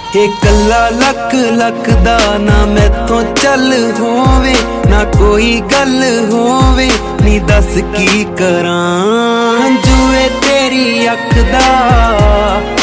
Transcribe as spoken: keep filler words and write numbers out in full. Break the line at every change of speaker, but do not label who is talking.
ए कल्ला लख लख दा ना मैथों चल होवे, ना कोई गल होवे, नी दस की करां जुए तेरी अख दा।